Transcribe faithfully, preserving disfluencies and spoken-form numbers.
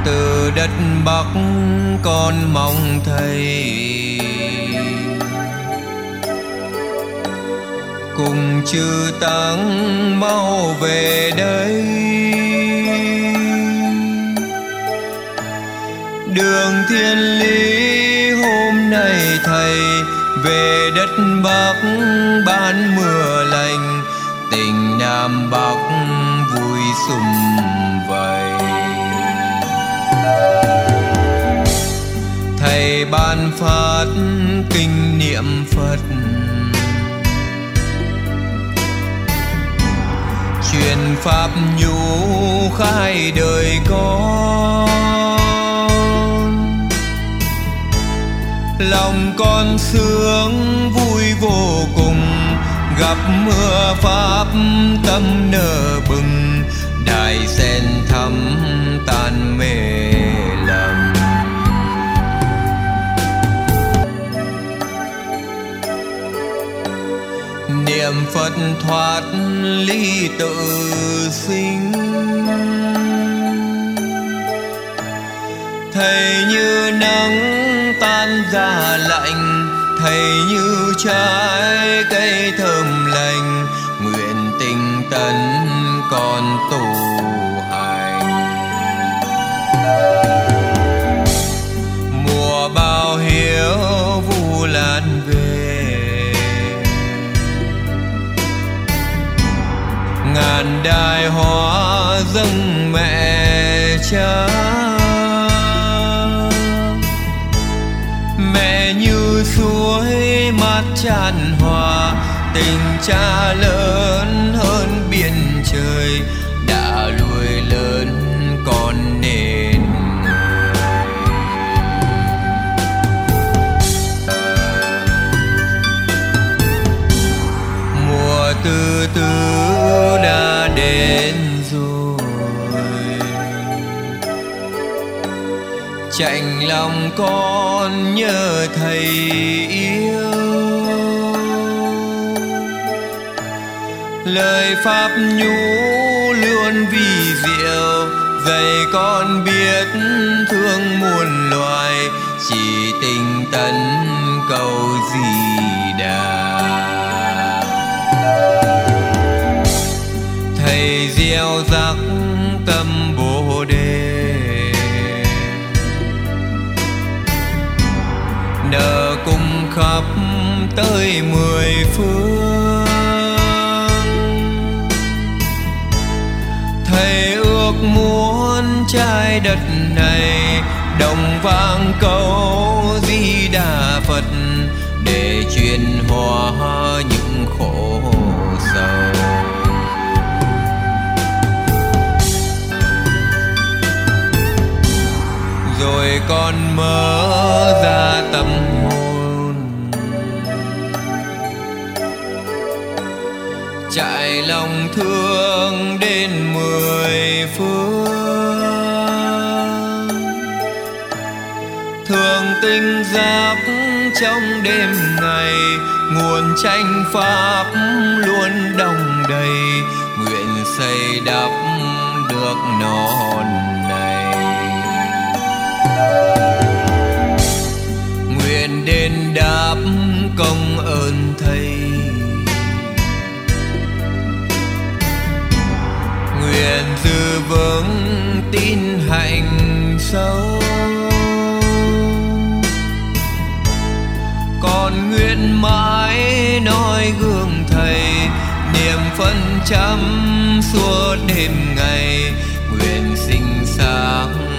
Từ đất Bắc con mong thầy cùng chư tăng mau về đây. Đường thiên lý hôm nay thầy về đất Bắc ban mưa lành, tình Nam Bắc vui sum vầy. Thầy ban phát kinh niệm Phật, truyền pháp nhu khai đời con. Lòng con sướng vui vô cùng, gặp mưa pháp tâm nở bừng, đài sen thắm tan mê lầm. Niệm Phật thoát ly tự sinh, thầy như nắng tan ra lạnh, thầy như trái cây thơm lành, nguyện tinh tấn con tu hành. Mùa bao hiếu Vu Lan về, ngàn đài hoa dâng mẹ cha. Mẹ như suối mát tràn hòa, tình cha lớn hơn biển trời, đã nuôi lớn con nên người. Mùa từ từ đã đến rồi, chạnh lòng con nhớ thầy yêu. Lời pháp nhu luôn vì diệu, dạy con biết thương muôn loài, chỉ tinh tấn cầu Di Đà. Thầy gieo rắc tâm Bồ Đề, nở cung khắp tới mười phương. Thầy ước muốn trái đất này đồng vang câu Di Đà Phật, để truyền hóa những khổ sầu. Rồi con mở ra tâm hồn, trải lòng thương đến mười phương. Thường tinh giáp trong đêm ngày, nguồn chánh pháp luôn đong đầy, nguyện xây đắp được non này. Nguyện đền đáp công ơn thầy, nguyện giữ vững tín hạnh sâu. Con nguyện mãi noi gương thầy, niệm phân chăm suốt đêm ngày, nguyện sinh sáng